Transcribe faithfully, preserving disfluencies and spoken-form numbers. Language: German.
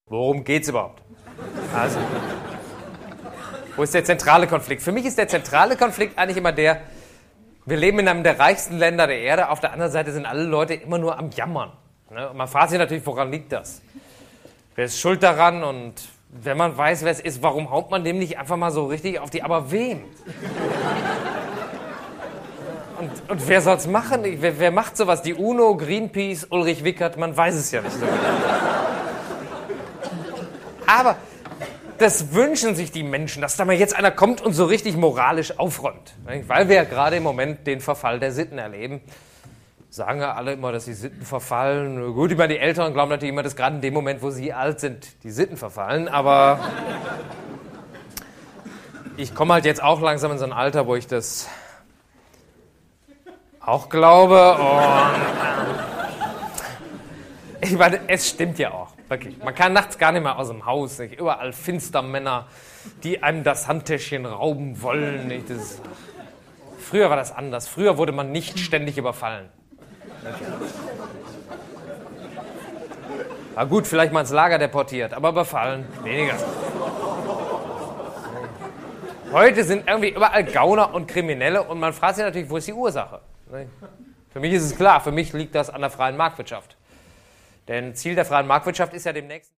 Worum geht's überhaupt? Also, wo ist der zentrale Konflikt? Für mich ist der zentrale Konflikt eigentlich immer der, wir leben in einem der reichsten Länder der Erde, auf der anderen Seite sind alle Leute immer nur am Jammern. Und man fragt sich natürlich, woran liegt das? Wer ist schuld daran? Und wenn man weiß, wer es ist, warum haut man dem nicht einfach mal so richtig auf die, aber wem? Und, und wer soll's machen? Wer, wer macht sowas? Die UNO, Greenpeace, Ulrich Wickert, man weiß es ja nicht so. Aber das wünschen sich die Menschen, dass da mal jetzt einer kommt und so richtig moralisch aufräumt. Weil wir ja gerade im Moment den Verfall der Sitten erleben. Sagen ja alle immer, dass die Sitten verfallen. Gut, immer die Älteren glauben natürlich immer, dass gerade in dem Moment, wo sie alt sind, die Sitten verfallen. Aber ich komme halt jetzt auch langsam in so ein Alter, wo ich das auch glaube. Und ich meine, es stimmt ja auch. Wirklich. Man kann nachts gar nicht mehr aus dem Haus. Nicht? Überall Finstermänner, die einem das Handtäschchen rauben wollen. Nicht? Das Früher war das anders. Früher wurde man nicht ständig überfallen. War gut, vielleicht mal ins Lager deportiert, aber überfallen weniger. Heute sind irgendwie überall Gauner und Kriminelle und man fragt sich natürlich, wo ist die Ursache? Für mich ist es klar, für mich liegt das an der freien Marktwirtschaft. Denn Ziel der freien Marktwirtschaft ist ja demnächst